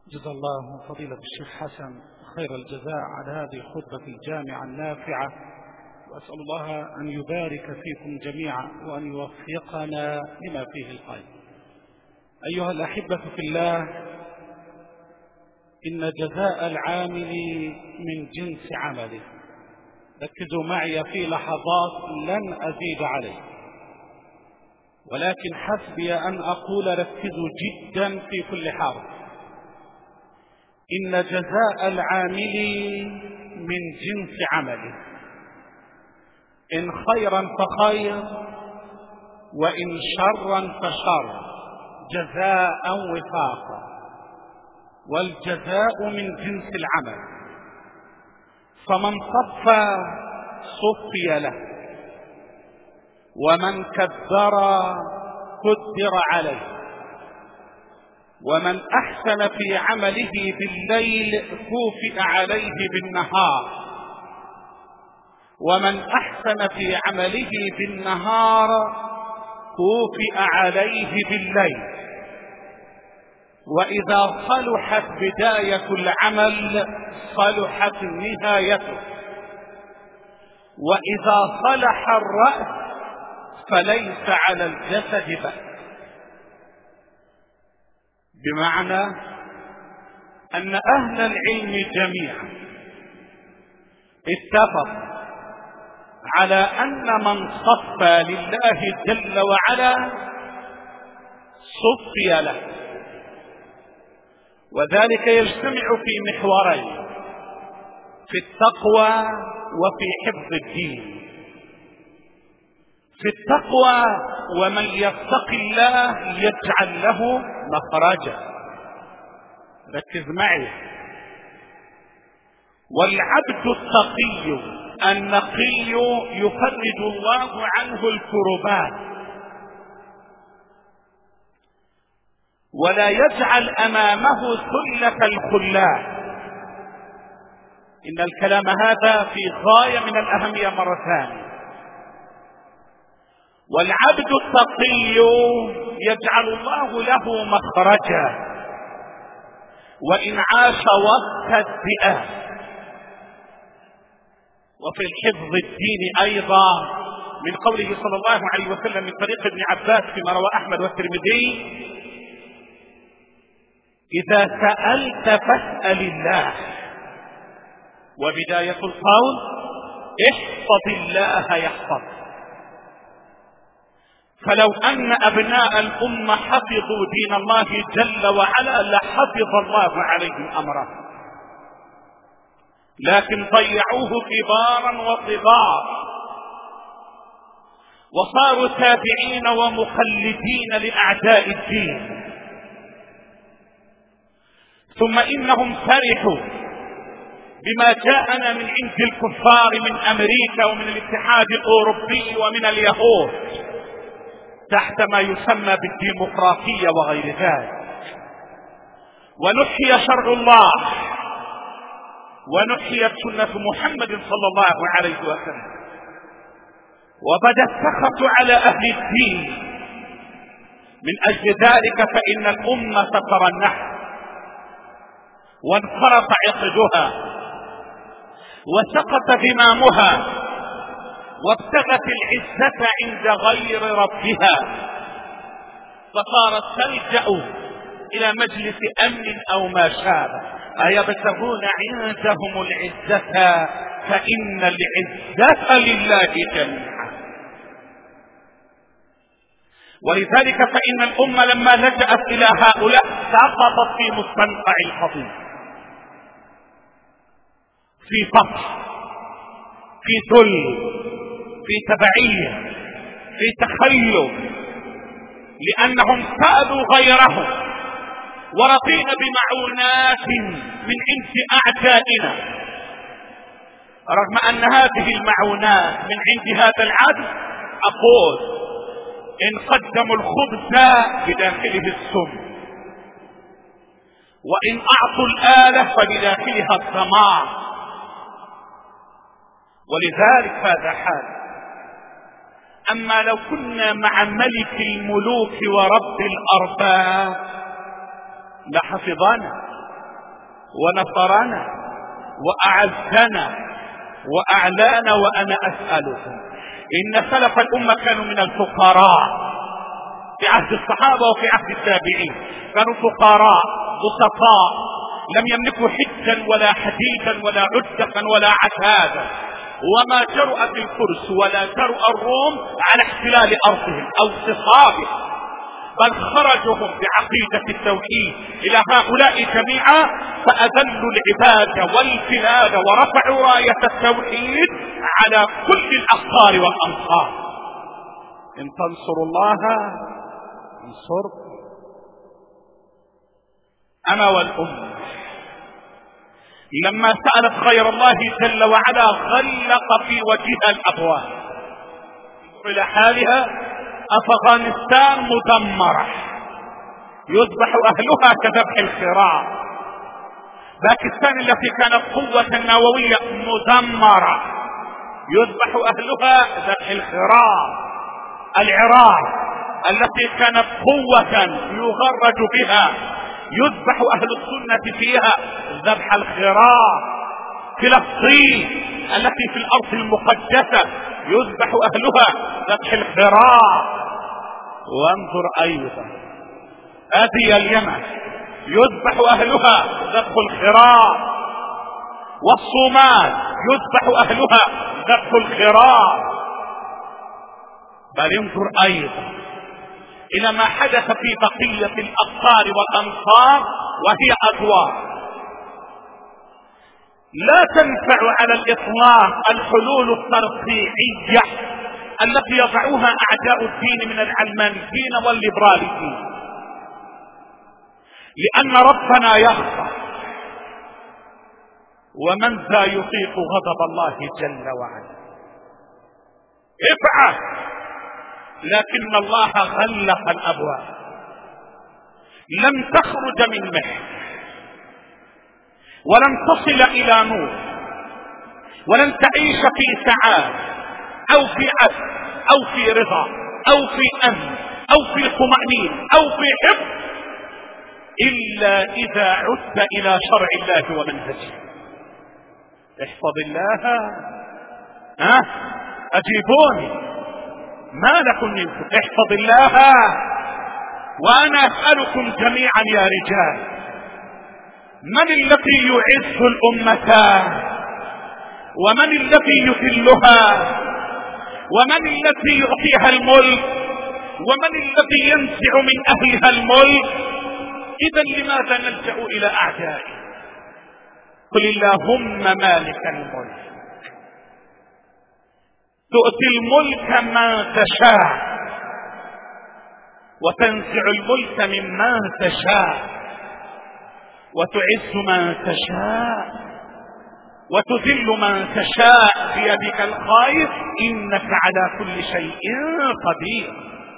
جزا الله فضيلة الشيخ حسن خير الجزاء على هذه الخطبة الجامعة النافعة، وأسأل الله أن يبارك فيكم جميعا وأن يوفقنا لما فيه الخير. أيها الأحبة في الله، إن جزاء العامل من جنس عمله. ركزوا معي في لحظات لن أزيد عليه، ولكن حسبي أن أقول ركزوا جدا في كل حرف. إن جزاء العامل من جنس عمله، إن خيرا فخير وإن شرا فشر، جزاء وفاقا، والجزاء من جنس العمل. فمن صفى صفي له، ومن كدر قدر عليه، ومن أحسن في عمله بالليل كوفئ عليه بالنهار، ومن أحسن في عمله بالنهار كوفئ عليه بالليل. وإذا صلحت بداية العمل صلحت نهايته، وإذا صلح الرأس فليس على الجسد بأس. بمعنى أن أهل العلم جميعا اتفقوا على أن من صفى لله جل وعلا صفي له، وذلك يجتمع في محورين: في التقوى وفي حفظ الدين. في التقوى: ومن يتق الله يجعل له مخرجا. ركز معي. والعبد التقي النقي يفرج الله عنه الكربات، ولا يجعل أمامه ثلة الخلات. إن الكلام هذا في غاية من الأهمية مرة ثانية. والعبد التقي يجعل الله له مخرجا وإن عاش وسط الذئاب. وفي الحفظ الدين أيضا من قوله صلى الله عليه وسلم من طريق ابن عباس فيما روى أحمد والترمذي: إذا سألت فاسأل الله. وبداية القول: احفظ الله يحفظ. فلو أن أبناء الأمة حفظوا دين الله جل وعلا لحفظ الله عليهم أمره، لكن ضيعوه كبارا وصغار، وصاروا تابعين ومقلدين لأعداء الدين. ثم إنهم فرحوا بما جاءنا من عند الكفار من أمريكا ومن الاتحاد الأوروبي ومن اليهود تحت ما يسمى بالديمقراطية وغير ذلك، ونحيي شرع الله ونحيت سنة محمد صلى الله عليه وسلم، وبدا السخط على أهل الدين. من أجل ذلك فإن الأمة ترنح وانخرط عقدها وسقط زمامها وابتغت العزة عند غير ربها، فصارت تلجأ إلى مجلس أمن أو ما شابه. أيبتغون عندهم العزة فإن العزة لله جميعا. ولذلك فإن الأمة لما لجأت إلى هؤلاء سقطت في مستنقع الخطيب، في فقر، في ذل، في تبعية، في تخلف، لأنهم سألوا غيرهم ورضينا بمعونات من عند أعدائنا، رغم أن هذه المعونات من عند هذا العدل أقول إن قدموا الخبز بداخله السم، وإن أعطوا الآلة فبداخلها الدمار. ولذلك هذا حال. أما لو كنا مع ملك الملوك ورب الأرباب لحفظنا، ونصرنا وأعزنا وأعلانا. وأنا أسألكم، إن سلف الأمة كانوا من الفقراء في عهد الصحابة وفي عهد التابعين، كانوا فقراء بسطاء، لم يملكوا حجا ولا حديدا ولا عدة ولا عتادا، وما جرأت الفرس ولا جرأ الروم على احتلال أرضهم أو اغتصابها، بل خرجهم بعقيدة التوحيد إلى هؤلاء جميعا، فأذلوا العباد والبلاد ورفعوا راية التوحيد على كل الأقطار والأمصار. إن تنصروا الله ينصركم. أنا والأمة لما سألت خير الله جل وعلا غلق في وجهها الأبواب. إلى حالها، أفغانستان مدمرة يذبح أهلها كذبح الخراء. باكستان التي كانت قوة نووية مدمرة يذبح أهلها ذبح الخراء. العراق التي كانت قوة يغرج بها يذبح أهل السنة فيها ذبح الخراء. فلسطين التي في الأرض المقدسة يذبح أهلها ذبح الخراء. وانظر أيضا هذه اليمن يذبح أهلها ذبح الخراء، والصومال يذبح أهلها ذبح الخراء. بل انظر أيضا إلى ما حدث في بقية الأقطار والأمصار، وهي أدوار لا تنفع على الإطلاق الحلول الترقيعية التي يضعوها أعداء الدين من العلمانيين والليبراليين، لأن ربنا يغفر، ومن ذا يطيق غضب الله جل وعلا. افعل، لكن الله غلق الأبواب، لم تخرج من محن، ولن تصل إلى نور، ولن تعيش في سعادة أو في عدل أو في رضا أو في أمن أو في طمأنينة أو في حفظ إلا إذا عدت إلى شرع الله ومنهجه. احفظ الله. أجيبوني، ما لكم منكم؟ احفظ الله. وأنا أسألكم جميعا يا رجال، من الذي يعز الأمة؟ ومن الذي يذلها؟ ومن الذي يعطيها الملك؟ ومن الذي ينزع من أهلها الملك؟ إذا لماذا نلجأ إلى أعدائه؟ قل اللهم مالك الملك تؤتي الملك من تشاء وتنزع الملك ممن تشاء وتعز من تشاء وتذل من تشاء بيدك الخير إنك على كل شيء قدير.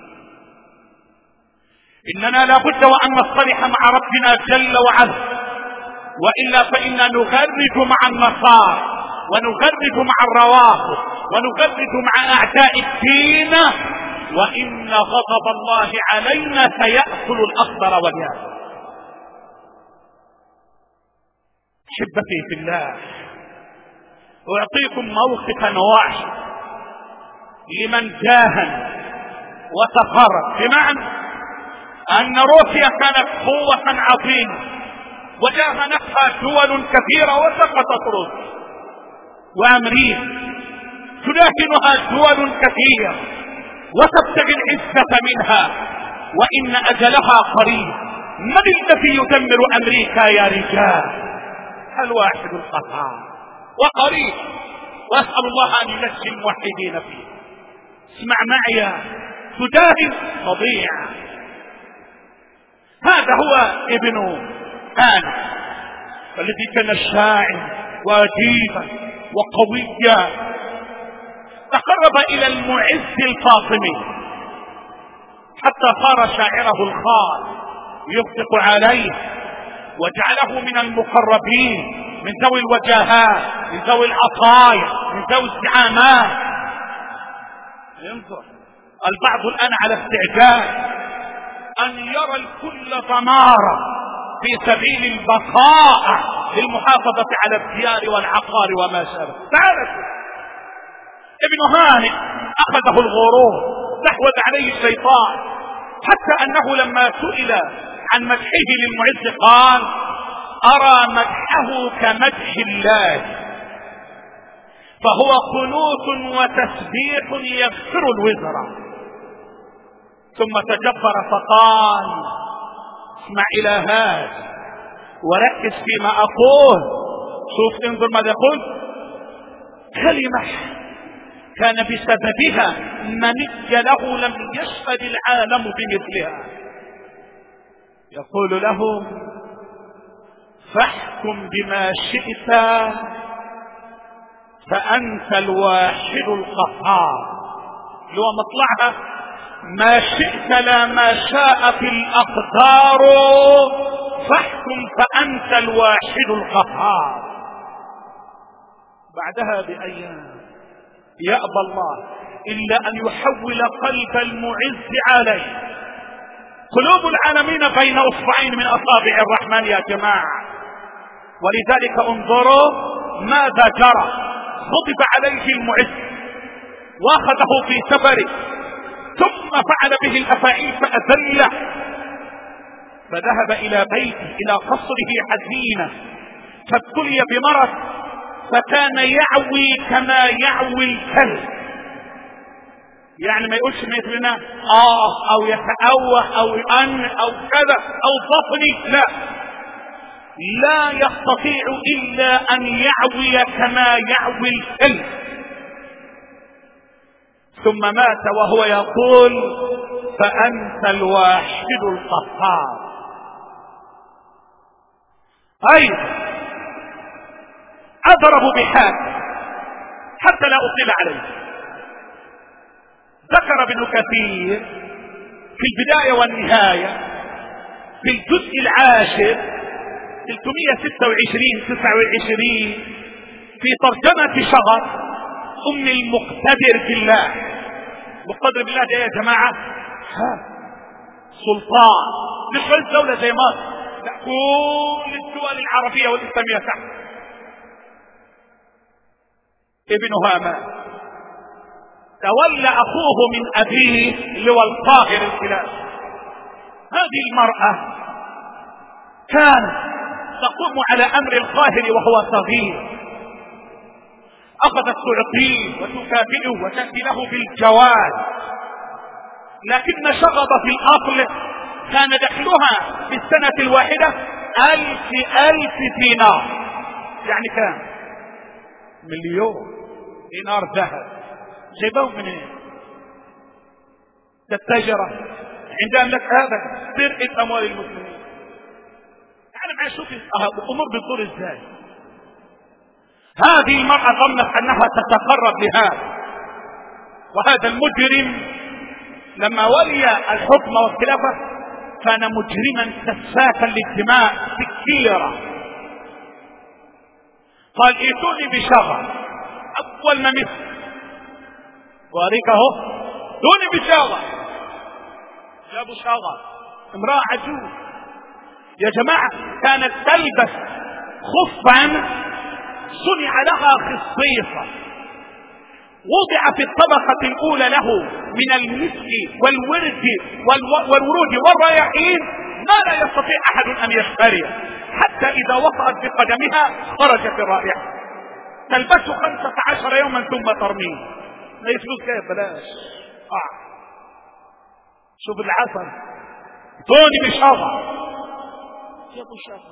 إننا لابد وأن نصطلح مع ربنا جل وعلا، وإلا فإنا نغرد مع النصارى ونغرد مع الروافض ونغرد مع أعداء الدين، وإن غضب الله علينا سيأكل الأخضر واليابس. أحبتي في الله، أعطيكم موقفا واحد لمن جاهن وتفرد، بمعنى أن روسيا كانت قوة عظيمة وجاهنتها دول كثيرة وسقطت روسيا، وأمريكا تداهنها دول كثيرة وتبتغي العزة منها وإن أجلها قريب. من الذي يدمر أمريكا يا رجال؟ الواحد القهار وقريب، وأسأل الله أن ينجي الموحدين فيه. اسمع معي، تداهن تضيع. هذا هو ابن آنس الذي كان شاعر وأديبا وقويا، تقرب إلى المعز الفاطمي حتى صار شاعره الخاص يصدق عليه، وجعله من المقربين، من ذوي الوجاهات، من ذوي العطايا، من ذوي الزعامات. ينظر البعض الآن على استعداد أن يرى الكل ضمارة في سبيل البقاء للمحافظة على الديار والعقار وما شابه. تعالوا ابن هانئ أخذه الغرور، استحوذ عليه الشيطان، حتى أنه لما سئل عن مدحه للمعز قال: أرى مدحه كمدح الله، فهو قنوت وتسبيح يغفر الوزر. ثم تجبر فقال: اسمع إلى هذا وركز فيما أقول. شوف انظر ماذا يقول: كلمة كان بسببها مني له لم يشهد العالم بمثلها. يقول له: فاحكم بما شئت فأنت الواحد القهار. لو مطلعها: ما شئت لا ما شاء في الأقدار، فاحكم فأنت الواحد القهار. بعدها بأيام يأبى الله إلا أن يحول قلب المعز عليه. قلوب العالمين بين أصبعين من أصابع الرحمن يا جماعة. ولذلك انظروا ماذا جرى. غضب عليه المعز واخذه في سفره، ثم فعل به الأفاعيل فأذله، فذهب إلى بيته إلى قصره حزينا، فابتلي بمرض، فكان يعوي كما يعوي الكلب. يعني ما يقولش مثلنا أو يتأوه أو أن أو كذا أو ضفني، لا يستطيع إلا أن يعوي كما يعوي الكلب. ثم مات وهو يقول: فأنت الواحد القهار. أيضا أضرب بحال حتى لا أطيل عليه. ذكر ابن كثير في البداية والنهاية في الجزء العاشر 326-29 في ترجمة شغر أم المقتدر بالله. مقتدر بالله ده يا جماعة سلطان، مش بس دولة زي مصر، لا، كل الدول العربية والإسلامية تحت. ابن هامان تولى أخوه من أبيه اللي هو القاهر الخلافي. هذه المرأة كانت تقوم على أمر القاهر وهو صغير، أخذت تعطيه وتكافئه وتأتي له بالجواز، لكن شغب في الأصل كان دخلها في السنة الواحدة 1000 دينار، يعني كان 1,000,000 دينار ذهب. جيبهم منين؟ التجرة عندهم لك هذا سرقة أموال المسلمين. يعني معي شوف الأمور بتدور ازاي. هذه المرأة ظنت أنها تتقرب لهذا، وهذا المجرم لما ولي الحكم والخلافة كان مجرما سفاكا للدماء كثيرة. قال: ائتوني بشغر. أول ما مثل واريك اهو، دوني بشغر. جابوا شغر، امرأة عجوز يا جماعة، كانت تلبس خفا صنع لها خصيصة، وضع في الطبقة الأولى له من المسك والورود والرياحين ما لا يستطيع أحد أن يشتريه، حتى إذا وقعت بقدمها خرجت الرائحة. تلبسه 15 يوما ثم ترميه. ما يفلوس كيف بلاش. شوف العسل، توني بشغل يا ابو شغل،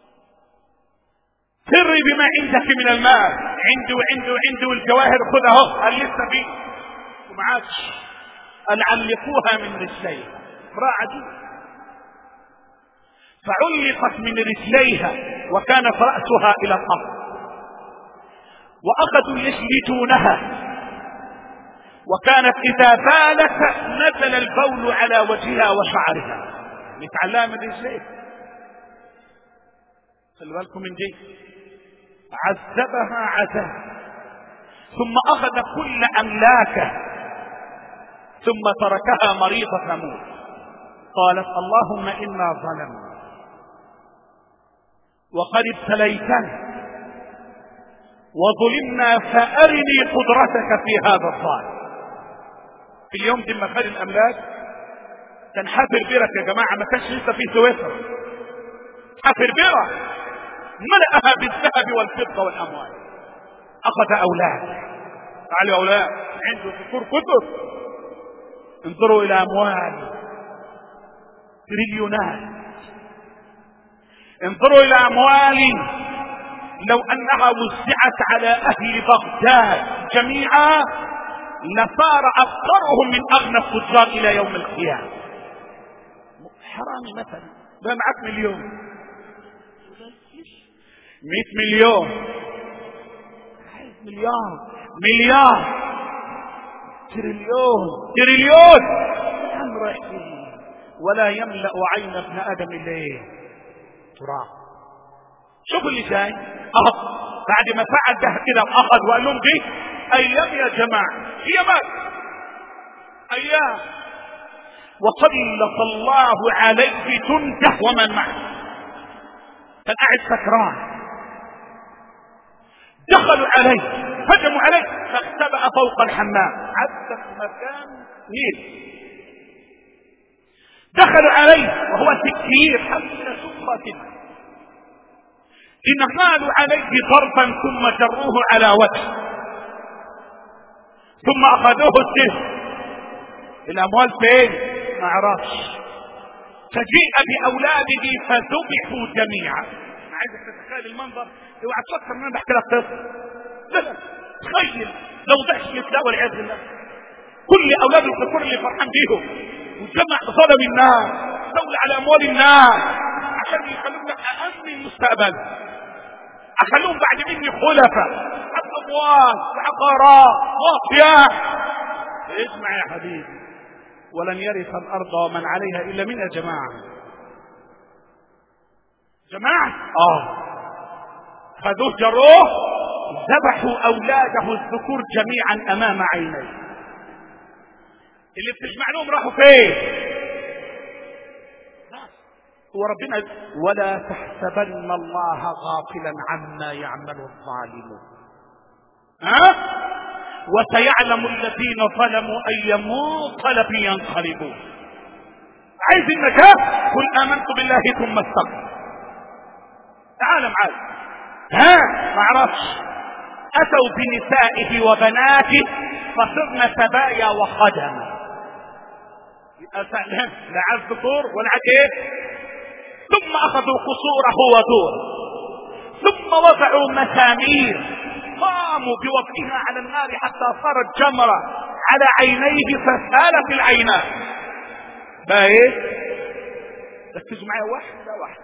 سري بما عندك من المال، عندي والجواهر خذها قال لسه فيه ومعاكش. قال: علقوها من رجليها. امرأة عجيبة، فعلقت من رجليها وكانت رأسها إلى الأرض، وأخذوا يشلتونها، وكانت إذا بالت نزل البول على وجهها وشعرها، متعلقة من رجليها. خلوا بالكم من دي. عذبها عذاب، ثم أخذ كل أملاكه، ثم تركها مريضة تموت. قالت: اللهم إنا ظلمنا وقد ابتليتنا وظلمنا فأرني قدرتك في هذا الظالم. في اليوم دي مخارج الأملاك كان حافر بيرك يا جماعة، ما كانش لسه في سويسرا، حافر بيرة ملأها بالذهب والفضة والأموال. أخذ أولاد، تعالوا يا أولاد عنده ذكور كتب، انظروا إلى أموال تريليونات، انظروا إلى أموال لو أنها وزعت على أهل بغداد جميعا لصار أفقرهم من أغنى التجار إلى يوم القيامة. حرامي مثلا ده معك مليون، 100 مليون، مليار، تريليون هم رايحين ولا يملأ عين ابن آدم إلا ايه؟ تراب. شوفوا اللي جاي بعد ما فعل ده كده واخذ وقال لهم دي ايام يا جماعه، هي مات ايام وسلط الله عليه جنده ومن معه. كان قاعد سكران، دخلوا عليه هجموا عليه فاختبأ فوق الحمام حتى في مكان نيل. دخلوا عليه وهو سكير حتى شق خاتمه، انهالوا عليه ضربا ثم جروه على وجهه ثم اخذوه السجن. الاموال فين؟ ما عرفش. فجيء باولاده فذبحوا جميعا. انا عايزك تتخيل المنظر، اوعى تفكر ان انا بحكي لك قصه، لا تخيل لو ضحك مثله والعياذ بالله. كل اولاد الذكور اللي فرحان بيهم وجمع ظلم الناس، دولة على اموال الناس عشان يخلوهم لك اهم المستقبل، اخلوهم بعد مني خلفاء، اموال وعقارات واطياف. اسمع يا حبيبي، ولن يرث الارض ومن عليها الا من يا جماعه. خذوه جروه ذبحوا اولاده الذكور جميعا امام عينيه. اللي بتجمع لهم راحوا فين؟ هو ربنا ولا تحسبن الله غافلا عما يعمل الظالمون وسيعلم الذين ظلموا اي منقلب ينقلبون. عايز النجاة؟ قل امنت بالله ثم استقم. تعال معاي. ما اعرفش. اتوا بنسائه وبناته فصرن سبايا وخدما. لا عز ذكور ولا عز ايه. ثم اخذوا قصوره ودوره ثم وضعوا مسامير قاموا بوضعها على النار حتى صارت جمرة على عينيه فسالت العينات. بقى ايه؟ ركزوا معايا واحدة واحدة.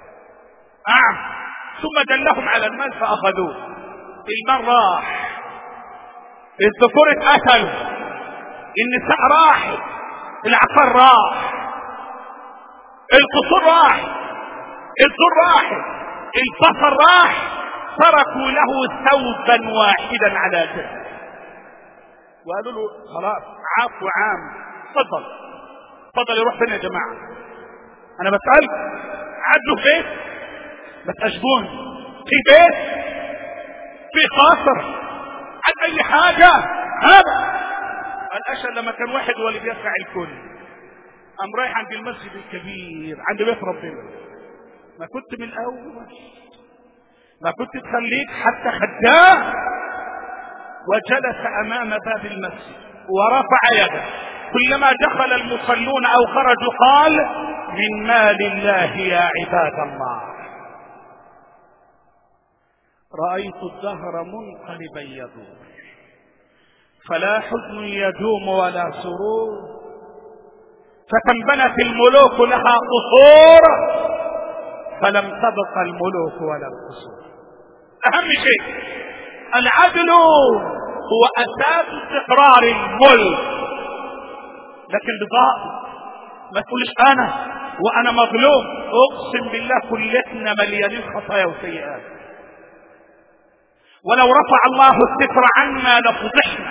ثم دلهم على المال فاخذوه. المال راح، الذكور اتقتلوا، النساء راحت، العقار راح، القصور راح، الزر راح، البصر راح، تركوا له ثوبا واحدا على جسده وقالوا له خلاص عفو عام، تفضل يروح فين يا جماعه؟ انا بسألك عدلوا في بيت؟ ما تأشبون في بيت، في قصر، عن اي حاجه. هذا الاشهر لما كان واحد هو اللي بيسمع الكل، قام رايح عند المسجد الكبير عند بيت ربنا. ما كنت من الاول، ما كنت تخليك حتى خداه. وجلس امام باب المسجد ورفع يده، كلما دخل المصلون او خرجوا قال من مال الله يا عباد الله. رأيت الدهر منقلبا يدور فلا حزن يدوم ولا سرور، فكم بنت الملوك لها قصور فلم تبق الملوك ولا القصور. اهم شيء العدل هو اساس استقرار الملك. لكن بضاء ما تقولش وانا مظلوم. اقسم بالله كلتنا مليانين خطايا وسيئات، ولو رفع الله الستر عنا لفضحنا.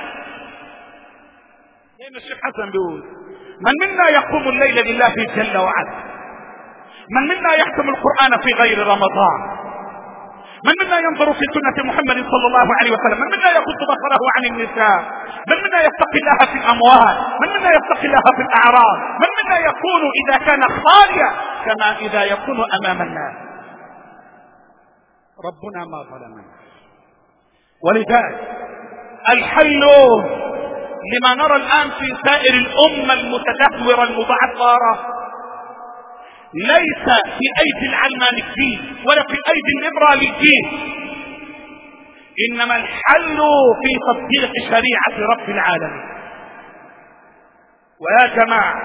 لان الشيخ حسن بيقول من منا يقوم الليل لله جل وعلا، من منا يختم القرآن في غير رمضان، من منا ينظر في سنة محمد صلى الله عليه وسلم؟ من منا يغض بصره عن النساء؟ من منا يتقي الله في الأموال؟ من منا يتقي الله في الأعراض؟ من منا يكون إذا كان خاليا كما إذا يكون أمام الناس؟ ربنا ما ظلمنا. ولذلك الحل لما نرى الآن في سائر الأمة المتدهورة المبعثرة ليس في أيدي العلمانيين ولا في أيدي الليبراليين، إنما الحل في تطبيق شريعة رب العالمين. ويا جماعة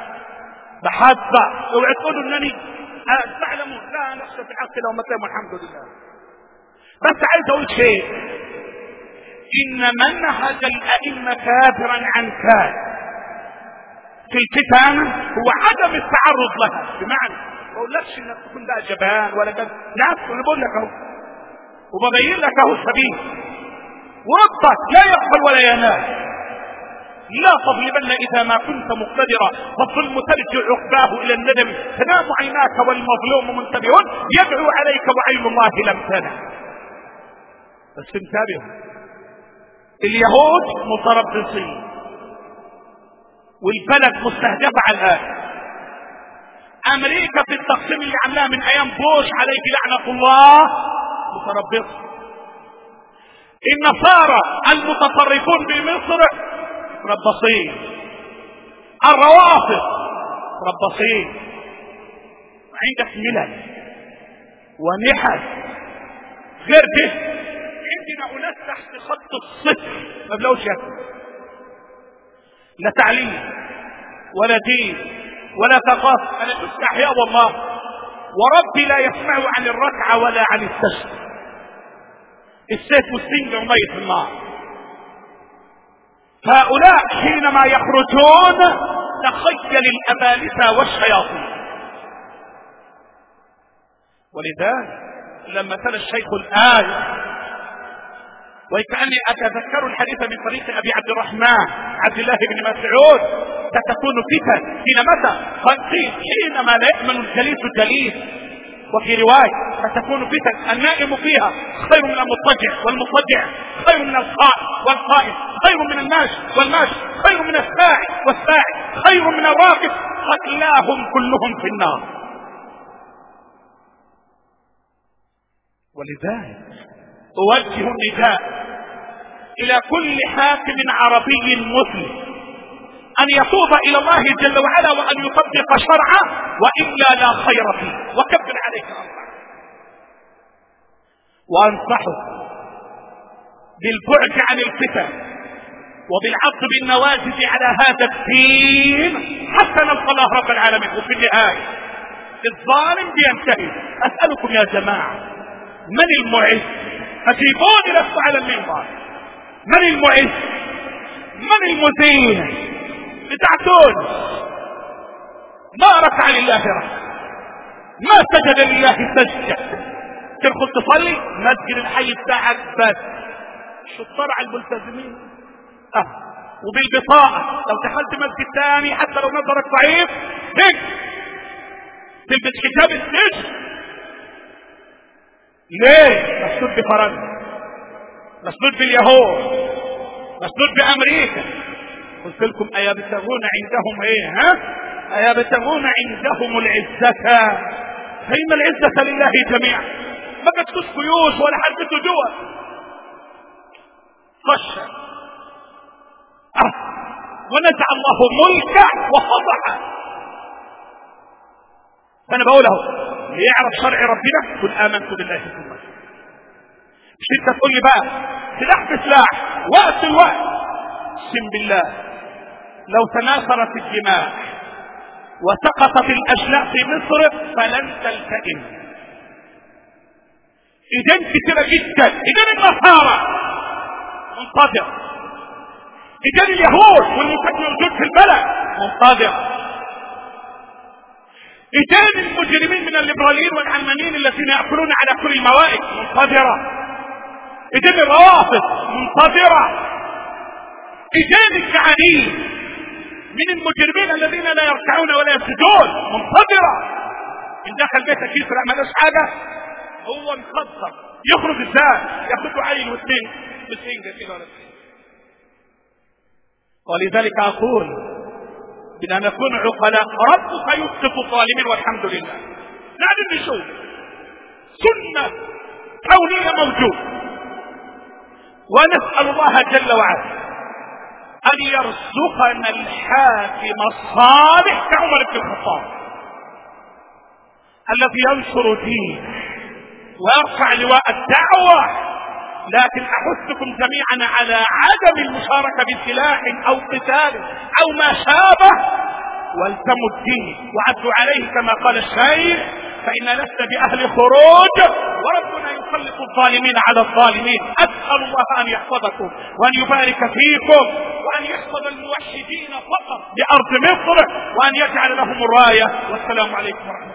بحث اوعى تقولوا انني تعلموا، لا نخشى في حق لو متى والحمد لله. بس عايز اقول شيء، ان منهج الائمه كافرا عن كافر في الفتن هو عدم التعرض لها. بمعنى ما اقولكش انك تكون بقى جبان ولا كذا، لا انا بقول لك اهو وببين لك اهو السبيل، وربك لا يغفل ولا ينام. لا تظلمن اذا ما كنت مقتدرا، فالظلم ترجع عقباه الى الندم، تنام عيناك والمظلوم منتبه يدعو عليك وعين الله لم تنم. بس انتبهوا، اليهود متربصين والبلد مستهدفة على الآن. أمريكا في التقسيم اللي عملها من أيام بوش عليه لعنة الله متربصة. النصارى المتطرفون بمصر ربصين، الروافض ربصين. عندك ملل ونحل غير ده. عندنا أناس تحت خط الصفر ما بلوش ياكل، لا تعليم ولا دين ولا ثقافة. أنا استحيا والله وربي لا يسمع عن الركعة ولا عن السجد. السيف والسنج وميت في النار. هؤلاء حينما يخرجون تخيل الأبالسة والشياطين. ولذلك لما تلا الشيخ الآية، وكأني أتذكر الحديث من طريق أبي عبد الرحمن عبد الله بن مسعود، ستكون فتن حين متى؟ حينما لا يأمن الجليس الجليس. وفي رواية ستكون فتن النائم فيها خير من المضطجع، والمضطجع خير من القائم، والقائم خير من الماشي، والماشي خير من الساعي، والساعي خير من الراكب، قتلاهم كلهم في النار. ولذلك أوجه النداء إلى كل حاكم عربي مسلم أن يتوب إلى الله جل وعلا وأن يطبق شرعه، وإلا لا خير فيه. وكبر عليك أربعة، وأنصحه بالبعد عن الفتن وبالعض بالنواجذ على هذا الدين حتى نلقى الله رب العالمين. وفي النهاية الظالم بينتهي. أسألكم يا جماعة، من المعز؟ أجيبوني لست على المنبر. من المعز؟ من المذين؟ بتاعتون ما ركع لله ركع، ما سجد لله سجدة. تدخل تصلي مسجد الحي بتاعك بس. شو الطرع الملتزمين وبالبطاقة. لو دخلت مسجد ثاني حتى لو نظرك ضعيف هيك تلبس حجاب السجن. ليه؟ مسدود بفرنسا، مسدود باليهود، مسدود بأمريكا. قلت لكم أيبتغون عندهم ايه؟ أيبتغون عندهم العزة، فإن العزة لله جميعا. ما بتكون جيوش ولا حركة دول. خش ونزع الله ملكه وفضحه. فأنا بقوله ليعرف شرع ربنا قل آمنت بالله ثم. مش انت تقول لي بقى سلاح بسلاح وقت الوقت. اقسم بالله لو تناثرت الدماء وسقطت الاشلاء في مصر فلن تلتئم. اذا كثيرة جدا. اذا النصارى منتظر، اذا اليهود واللي كانوا موجود في البلد منتظر، اذا المجرمين من الليبراليين والعلمانيين الذين يأكلون على كل الموائد منتظرة، اذا الروافض منتظرة، اذا الجعانين من المجرمين الذين لا يركعون ولا يسجدون منتظرة. ان دخل بيتك يسرع مالوش حاجة هو مخطط يخرج ازاي؟ ياخد عيل واثنين بسنجة كده ولا سنجة. ولذلك اقول بدنا نكون عقلاء. ربك يسقط الظالمين والحمد لله. نحن نشوف سنة كونية موجودة، ونسأل الله جل وعلا أن يرزقنا الحاكم الصالح كعمر بن الخطاب الذي ينشر دينه ويرفع لواء الدعوة. لكن أحثكم جميعا على عدم المشاركة بسلاح أو قتال أو ما شابه، والتموا الدين وعدوا عليه كما قال الشيخ، فإن لست بأهل خروج وربنا يسلط الظالمين على الظالمين. أسأل الله أن يحفظكم وأن يبارك فيكم وأن يحفظ الموحدين فقط بأرض مصر وأن يجعل لهم الراية. والسلام عليكم ورحمة الله.